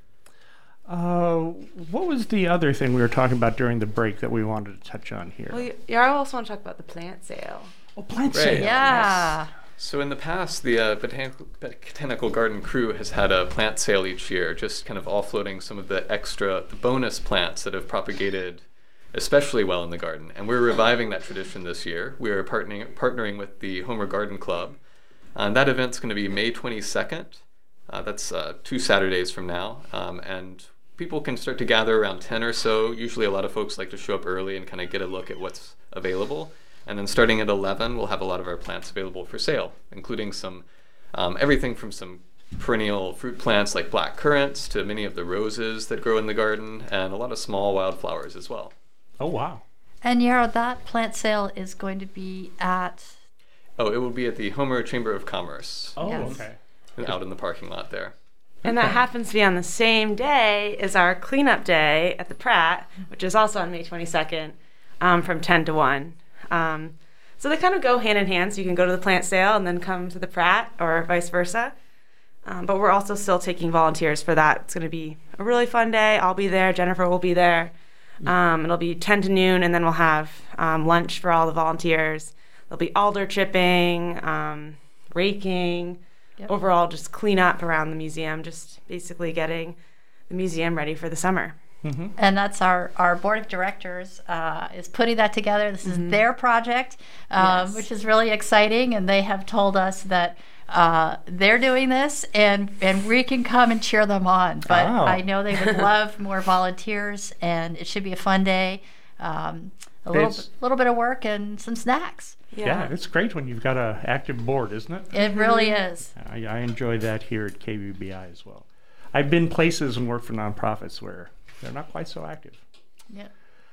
Uh, what was the other thing we were talking about during the break that we wanted to touch on here? Well, Yarrow also want to talk about the plant sale. Oh, plant Right. sale. Yeah. So in the past, the uh, Botanical, Botanical Garden crew has had a plant sale each year, just kind of offloading some of the extra, the bonus plants that have propagated especially well in the garden. And we're reviving that tradition this year. We're partnering, partnering with the Homer Garden Club. And that event's going to be May twenty-second. Uh, that's uh, two Saturdays from now. Um, and people can start to gather around ten or so. Usually a lot of folks like to show up early and kind of get a look at what's available. And then starting at eleven, we'll have a lot of our plants available for sale, including some um, everything from some perennial fruit plants like black currants to many of the roses that grow in the garden, and a lot of small wildflowers as well. Oh, wow. And Yarrow, that plant sale is going to be at. Oh, it will be at the Homer Chamber of Commerce, Oh, Yes. okay. out in the parking lot there. And that happens to be on the same day as our cleanup day at the Pratt, which is also on May twenty-second, um, from ten to one. Um, so they kind of go hand in hand, so you can go to the plant sale and then come to the Pratt, or vice versa. Um, but we're also still taking volunteers for that. It's going to be a really fun day. I'll be there. Jennifer will be there. Um, it'll be ten to noon, and then we'll have um, lunch for all the volunteers. There'll be alder chipping, um, raking, Yep. overall just clean up around the museum, just basically getting the museum ready for the summer. And that's our, our board of directors uh, is putting that together. This is their project, um, Yes. which is really exciting. And they have told us that uh, they're doing this, and, and we can come and cheer them on. But Oh. I know they would love more volunteers, and it should be a fun day. Um, a little, It's- little bit of work and some snacks. Yeah. it's great when you've got an active board, isn't it? It really is. I, I enjoy that here at K V B I as well. I've been places and worked for nonprofits where they're not quite so active. Yeah.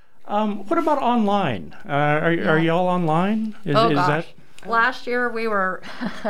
Um, what about online? Uh, are, are Yeah. y'all online? Is, Oh, is gosh. Last year we were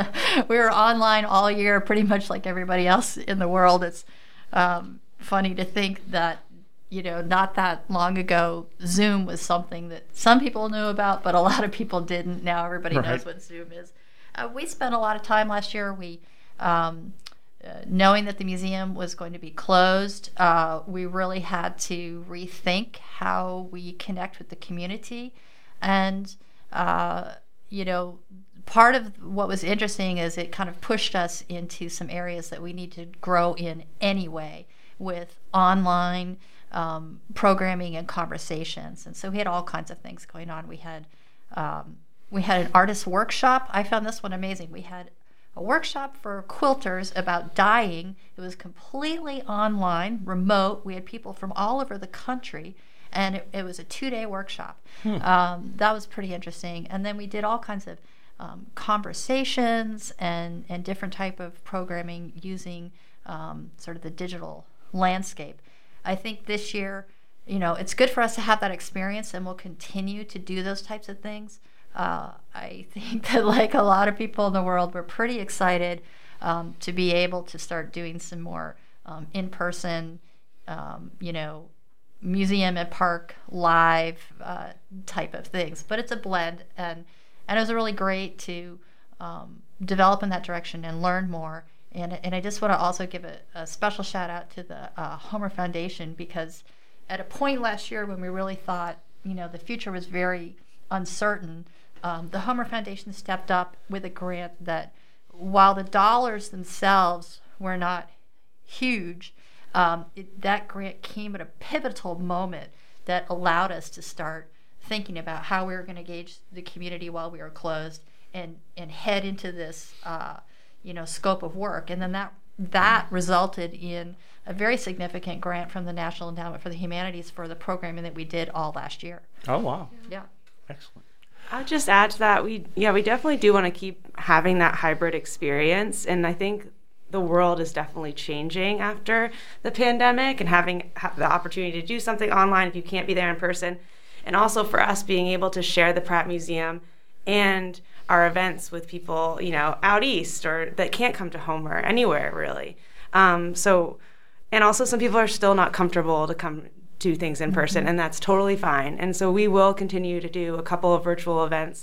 we were online all year, pretty much like everybody else in the world. It's um, funny to think that, you know, not that long ago, Zoom was something that some people knew about, but a lot of people didn't. Now everybody Right. knows what Zoom is. Uh, we spent a lot of time last year. We um, uh, knowing that the museum was going to be closed, uh, we really had to rethink how we connect with the community. And, uh, you know, part of what was interesting is it kind of pushed us into some areas that we need to grow in anyway, with online um, programming and conversations. And so we had all kinds of things going on. We had um, we had an artist workshop. I found this one amazing. We had a workshop for quilters about dyeing. It was completely online, remote. We had people from all over the country, and it, it was a two-day workshop. Um, that was pretty interesting. And then we did all kinds of um, conversations and, and different type of programming using um, sort of the digital landscape. I think this year, you know, it's good for us to have that experience, and we'll continue to do those types of things. Uh, I think that, like a lot of people in the world, we're pretty excited um, to be able to start doing some more um, in-person, um, you know, museum and park live uh, type of things. But it's a blend, and and it was really great to um, develop in that direction and learn more. And and I just want to also give a, a special shout out to the uh, Homer Foundation, because at a point last year when we really thought, you know, the future was very uncertain, um, the Homer Foundation stepped up with a grant that, while the dollars themselves were not huge, um, it, that grant came at a pivotal moment that allowed us to start thinking about how we were going to engage the community while we were closed, and and head into this uh, you know, scope of work. And then that that resulted in a very significant grant from the National Endowment for the Humanities for the programming that we did all last year. Oh, wow. Yeah. Excellent. I would just add to that, we yeah, we definitely do want to keep having that hybrid experience, and I think the world is definitely changing after the pandemic, and having ha- the opportunity to do something online if you can't be there in person, and also for us being able to share the Pratt Museum and our events with people, you know, out east or that can't come to Homer, anywhere really. Um, so, and also some people are still not comfortable to come do things in person, and that's totally fine. And so we will continue to do a couple of virtual events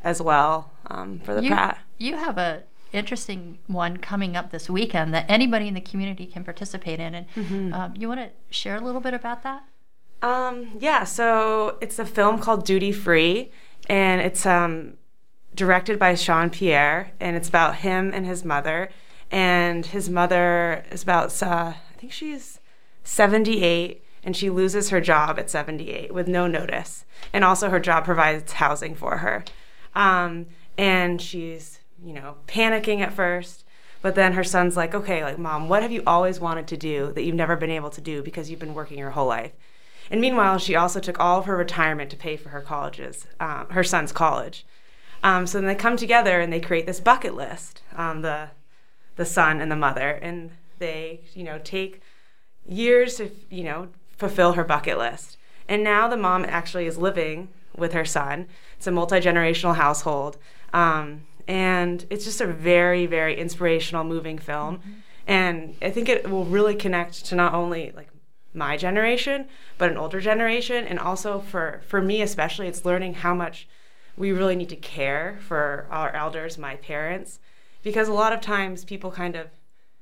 as well um, for the you, Pratt. You have a interesting one coming up this weekend that anybody in the community can participate in, and Mm-hmm. um, you want to share a little bit about that? Um, yeah, so it's a film called Duty Free, and it's um, directed by Sean Pierre, and it's about him and his mother. And his mother is about, uh, I think she's seventy-eight, and she loses her job at seventy-eight with no notice. And also her job provides housing for her. Um, and she's, you know, panicking at first, but then her son's like, okay, like, Mom, what have you always wanted to do that you've never been able to do because you've been working your whole life? And meanwhile, she also took all of her retirement to pay for her colleges, um, her son's college. Um, so then they come together and they create this bucket list, um, the the son and the mother, and they, you know, take years to, you know, fulfill her bucket list. And now the mom actually is living with her son. It's a multi-generational household. Um, and it's just a very, very inspirational, moving film. Mm-hmm. And I think it will really connect to not only, like, my generation, but an older generation. And also for, for me especially, it's learning how much we really need to care for our elders, my parents, because a lot of times people kind of,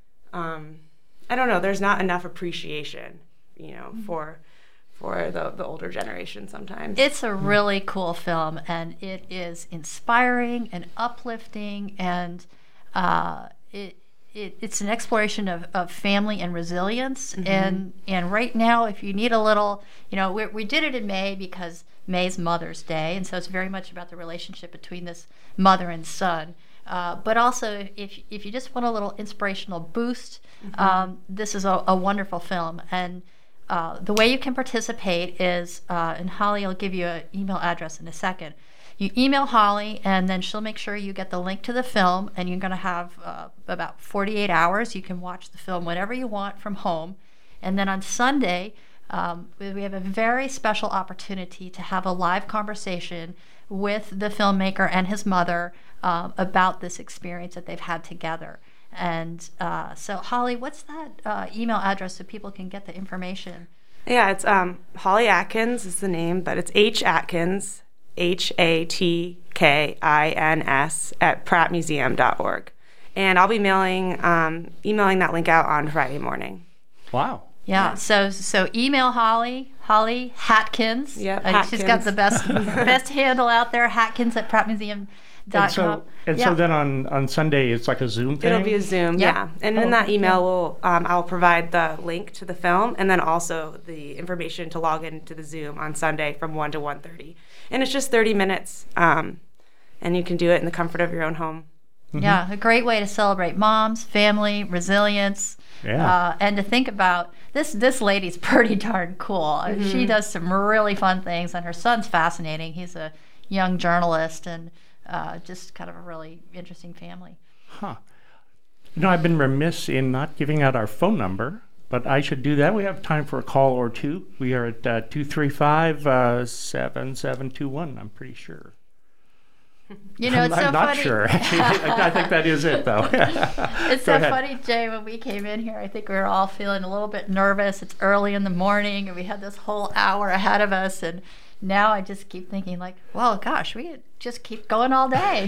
um, I don't know, there's not enough appreciation, you know, mm-hmm. for for the, the older generation sometimes. It's a really cool film, and it is inspiring and uplifting, and uh, it, it it's an exploration of, of family and resilience. Mm-hmm. And and right now, if you need a little, you know, we, we did it in May because May's Mother's Day, and so it's very much about the relationship between this mother and son. Uh, but also, if if you just want a little inspirational boost, mm-hmm. um, this is a, a wonderful film. And uh, the way you can participate is, uh, and Holly will give you an email address in a second. You email Holly, and then she'll make sure you get the link to the film, and you're going to have uh, about forty-eight hours. You can watch the film whenever you want from home. And then on Sunday, um, we have a very special opportunity to have a live conversation with the filmmaker and his mother um, about this experience that they've had together. And uh, so, Holly, what's that uh, email address so people can get the information? Yeah, it's um, Holly Atkins is the name, but it's H Atkins, H A T K I N S, at pratt museum dot org. And I'll be mailing um, emailing that link out on Friday morning. Wow. Yeah, yeah. so so email Holly, Holly Hatkins. Yep, uh, Hatkins. She's got the best best handle out there, Hatkins at pratt museum dot com. And so, and yeah. so then on, on Sunday, it's like a Zoom thing? It'll be a Zoom, Yeah. yeah. And Oh, in that email, yeah. we'll, um, I'll provide the link to the film and then also the information to log into the Zoom on Sunday from one to one thirty. And it's just thirty minutes, um, and you can do it in the comfort of your own home. Mm-hmm. Yeah, a great way to celebrate moms, family, resilience, Yeah. uh, and to think about this. This lady's pretty darn cool. Mm-hmm. She does some really fun things, and her son's fascinating. He's a young journalist, and uh, just kind of a really interesting family. Huh. You know, I've been remiss in not giving out our phone number, but I should do that. We have time for a call or two. We are at uh, two three five, seven seven two one, I'm pretty sure. You know, I'm, it's I'm so not funny. sure. Actually, I, I think that is it, though. It's Go so ahead. funny, Jay, when we came in here, I think we were all feeling a little bit nervous. It's early in the morning, and we had this whole hour ahead of us, and now I just keep thinking, like, well, gosh, we could just keep going all day.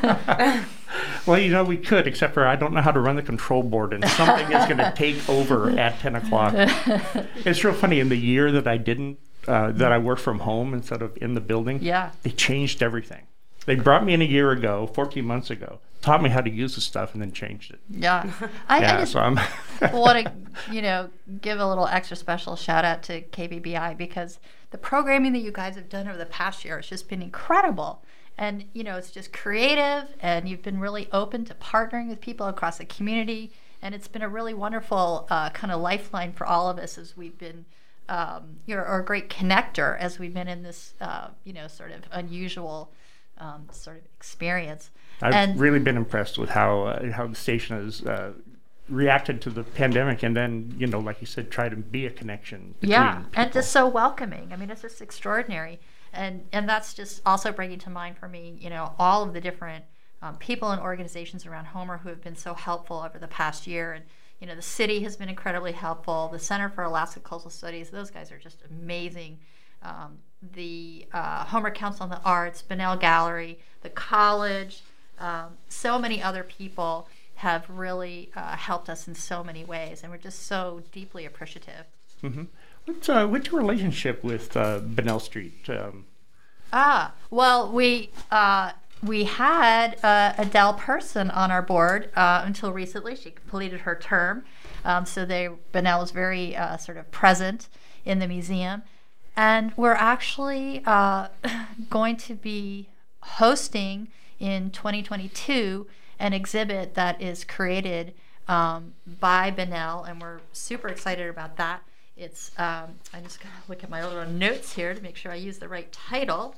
Well, you know, we could, except for I don't know how to run the control board, and something is going to take over at ten o'clock. It's real funny. In the year that I didn't, uh, that I worked from home instead of in the building, Yeah. they changed everything. They brought me in a year ago, fourteen months ago, taught me how to use the stuff, and then changed it. Yeah. I, yeah, I just so I'm want to, you know, give a little extra special shout out to K B B I, because the programming that you guys have done over the past year has just been incredible. And, you know, it's just creative, and you've been really open to partnering with people across the community. And it's been a really wonderful uh, kind of lifeline for all of us as we've been, um, you know, or a great connector as we've been in this, uh, you know, sort of unusual um, sort of experience. I've and, really been impressed with how uh, how the station has uh, reacted to the pandemic, and then, you know, like you said, try to be a connection between yeah, people. and just so welcoming. I mean, it's just extraordinary. And and that's just also bringing to mind for me, you know, all of the different um, people and organizations around Homer who have been so helpful over the past year. And, you know, the city has been incredibly helpful. The Center for Alaska Coastal Studies, those guys are just amazing. Um, the uh, Homer Council on the Arts, Bunnell Gallery, the college, um, so many other people have really uh, helped us in so many ways, and we're just so deeply appreciative. Mm-hmm. What's, uh, what's your relationship with uh, Bunnell Street? Um, ah, well, we uh, we had uh, Adele Person on our board uh, until recently. She completed her term, um, so they Bunnell is very uh, sort of present in the museum, and we're actually uh, going to be hosting in twenty twenty-two an exhibit that is created um, by Bunnell, and we're super excited about that. It's um, I'm just going to look at my little notes here to make sure I use the right title.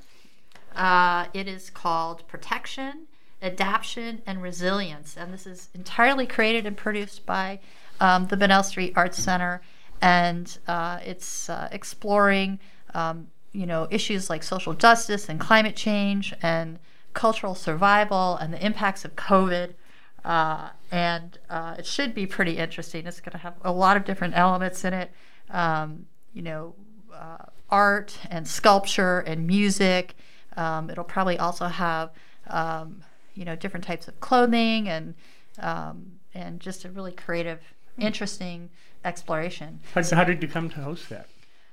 Uh, it is called Protection, Adaption, and Resilience, and this is entirely created and produced by um, the Bunnell Street Arts Center, and uh, it's uh, exploring um, you know issues like social justice and climate change and cultural survival and the impacts of COVID, uh, and uh, it should be pretty interesting. It's going to have a lot of different elements in it, um, you know, uh, art and sculpture and music. Um, it'll probably also have, um, you know, different types of clothing and um, and just a really creative, interesting exploration. How, how did you come to host that?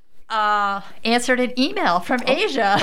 Uh, answered an email from oh.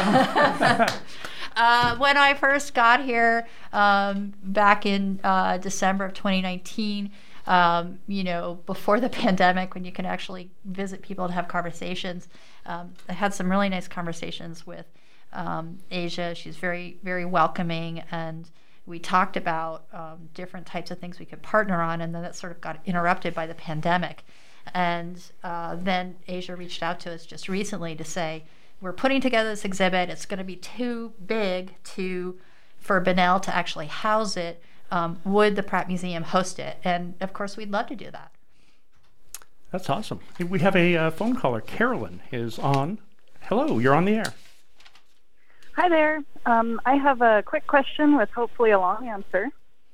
Asia. Uh, when I first got here um, back in uh, December of twenty nineteen, um, you know, before the pandemic, when you can actually visit people and have conversations, um, I had some really nice conversations with um, Asia. She's very, very welcoming, and we talked about um, different types of things we could partner on, and then that sort of got interrupted by the pandemic. And uh, then Asia reached out to us just recently to say, we're putting together this exhibit. It's going to be too big to for Bunnell to actually house it. Um, would the Pratt Museum host it? And of course, we'd love to do that. That's awesome. We have a uh, phone caller. Carolyn is on. Hello, you're on the air. Hi there. Um, I have a quick question with hopefully a long answer.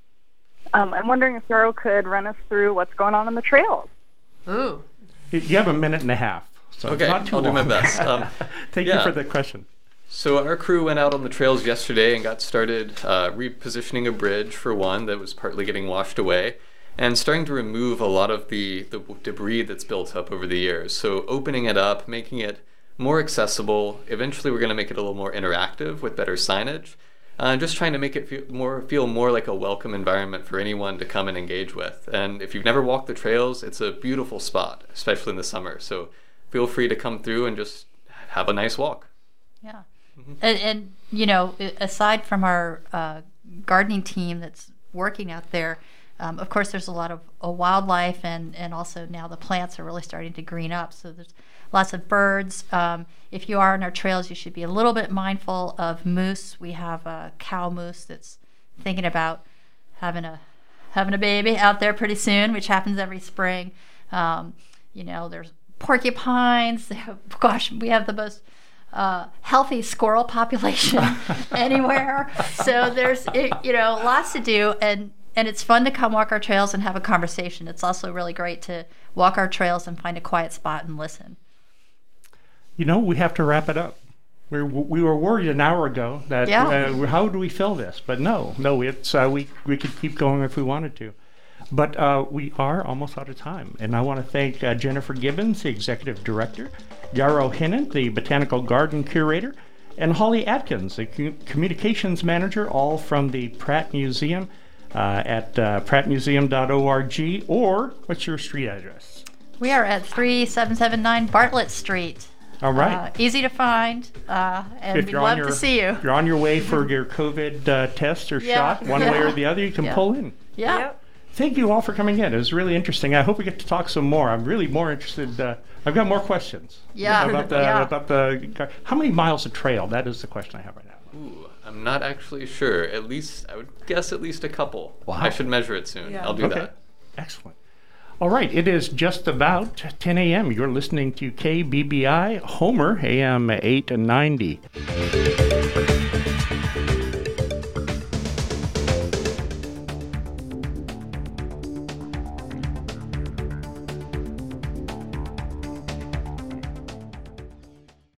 Um, I'm wondering if Yarrow could run us through what's going on on the trails. Ooh. You have a minute and a half. So okay, not too I'll long. do my best. Um, Thank yeah. you for the question. So our crew went out on the trails yesterday and got started uh, repositioning a bridge for one that was partly getting washed away, and starting to remove a lot of the, the debris that's built up over the years. So opening it up, making it more accessible. Eventually we're going to make it a little more interactive with better signage. Uh, just trying to make it feel more, feel more like a welcome environment for anyone to come and engage with. And if you've never walked the trails, it's a beautiful spot, especially in the summer. So feel free to come through and just have a nice walk. Yeah. Mm-hmm. And, and, you know, aside from our uh, gardening team that's working out there, um, of course, there's a lot of uh, wildlife, and, and also now the plants are really starting to green up. So there's lots of birds. Um, if you are on our trails, you should be a little bit mindful of moose. We have a cow moose that's thinking about having a having a baby out there pretty soon, which happens every spring. Um, you know, there's porcupines. Gosh, we have the most uh, healthy squirrel population anywhere. So there's, you know, lots to do, and and it's fun to come walk our trails and have a conversation. It's also really great to walk our trails and find a quiet spot and listen. You know, we have to wrap it up. We we were worried an hour ago that yeah. uh, how do we fill this? But no, no, it's uh, we we could keep going if we wanted to. But uh, we are almost out of time, and I want to thank uh, Jennifer Gibbons, the executive director, Yarrow Hinnant, the botanical garden curator, and Holly Atkins, the co- communications manager, all from the Pratt Museum uh, at uh, pratt museum dot org. Or what's your street address? We are at three seven seven nine Bartlett Street. All right. Uh, easy to find, uh, and if we'd you're love on your, to see you. If you're on your way for your COVID uh, test or Yeah. shot, one Yeah. way or the other, you can Yeah. pull in. Yeah. Yep. Thank you all for coming in. It was really interesting. I hope we get to talk some more. I'm really more interested. Uh, I've got more questions. Yeah. About the, Yeah. about the, how many miles of trail? That is the question I have right now. Ooh, I'm not actually sure. At least, I would guess at least a couple. Wow. I should measure it soon. Yeah. I'll do Okay. that. Excellent. All right. It is just about ten a.m. You're listening to K B B I Homer, A M eight ninety.